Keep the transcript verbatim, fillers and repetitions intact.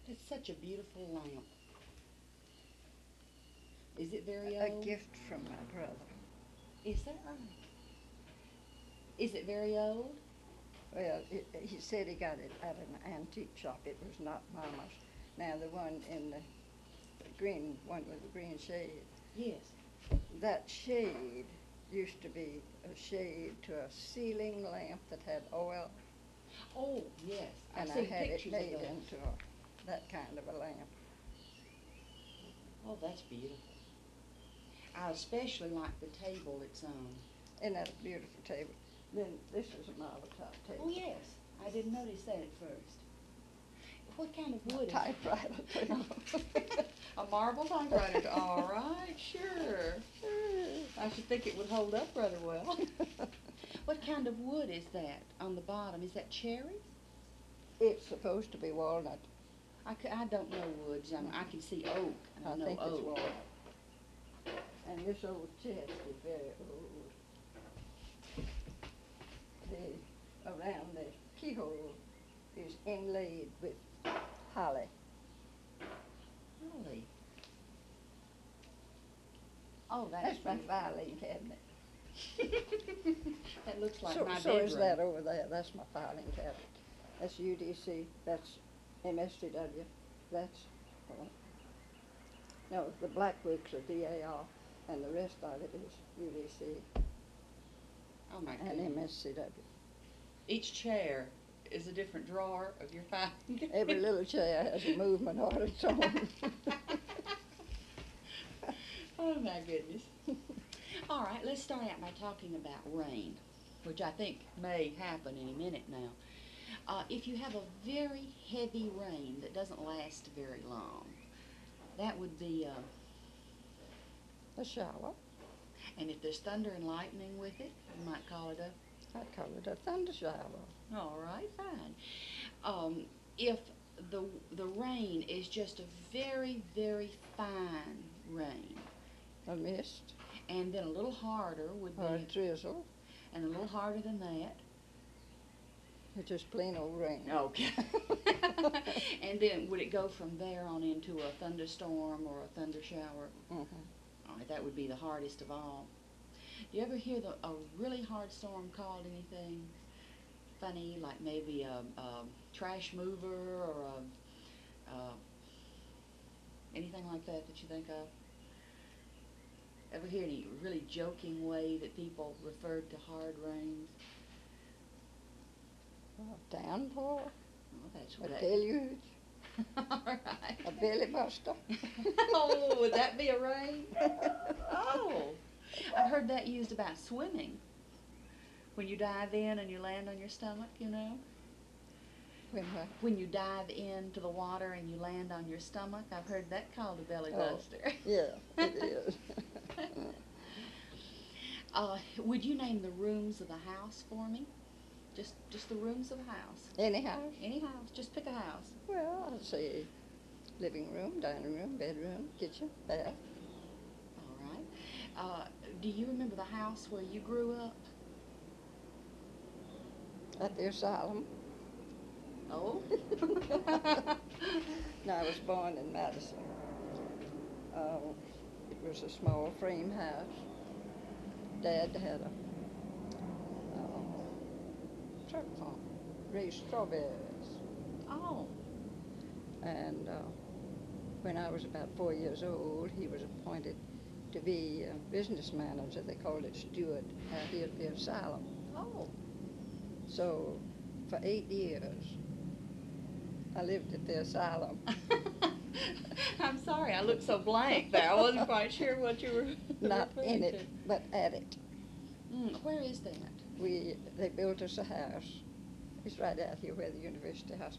It's such a beautiful lamp. Is it very A old? gift from my brother. Is that right? Is it very old? Well, it, he said he got it at an antique shop. It was not Mama's. Now the one in the green, one with the green shade, Yes. that shade used to be a shade to a ceiling lamp that had oil, Oh, yes. I've and I seen had it pictures made of those. into a, that kind of a lamp. Oh, that's beautiful. I especially like the table it's on. Isn't that a beautiful table? Then this is a marble top table. Oh, yes. I didn't notice that at first. What kind of wood A is it? typewriter table. A marble typewriter. All right, sure. I should think it would hold up rather well. What kind of wood is that on the bottom? Is that cherry? It's supposed to be walnut. I, c- I don't know woods. I, mean, I can see oak. And I, I know think it's oak. walnut. And this old chest is very old. The, around the keyhole is inlaid with holly. Really? Oh, that's, That's my filing cabinet. beautiful. That looks like so my so bedroom. is that over there. That's my filing cabinet. That's U D C. That's M S T W. That's, uh, no, the black books are D A R, and the rest of it is U D C Oh my and goodness. M S C W. Each chair is a different drawer of your filing cabinet. Every little chair has a movement on its own. Oh my goodness. All right, let's start out by talking about rain, which I think may happen any minute now. Uh, if you have a very heavy rain that doesn't last very long, that would be, uh, A shower. and if there's thunder and lightning with it, you might call it a, I call it a thunder shower. all right, fine. Um, if the, the rain is just a very, very fine rain, A mist and then a little harder would or a be, drizzle. and a little harder than that. It's just plain old rain. Okay. And then would it go from there on into a thunderstorm or a thunder shower? Mm-hmm. All right, that would be the hardest of all. Do you ever hear the, a really hard storm called anything funny, like maybe a, a trash mover or a, uh, anything like that that you think of? Ever hear any really joking way that people referred to hard rains? A downpour, Oh, that's a what that. deluge, All right. a belly buster. Oh, would that be a rain? Oh, I've heard that used about swimming. When you dive in and you land on your stomach, you know? When what? When you dive into the water and you land on your stomach, I've heard that called a belly Oh, buster. yeah, it is. uh, would you name the rooms of the house for me? Just, just the rooms of a house. Any house? Any house. Just pick a house. Well, I'd say living room, dining room, bedroom, kitchen, bath. All right. Uh, do you remember the house where you grew up? At the asylum. Oh. No, I was born in Madison. Uh, it was a small frame house. Dad had a uh, truck farm, raised strawberries. Oh. And uh, when I was about four years old, he was appointed to be a business manager. They called it steward out here at the asylum. Oh. So for eight years, I lived at the asylum. I'm sorry, I looked so blank there. I wasn't quite sure what you were Not in referring it, to. but at it. Mm, where is that? We they built us a house. It's right out here where the University Hospital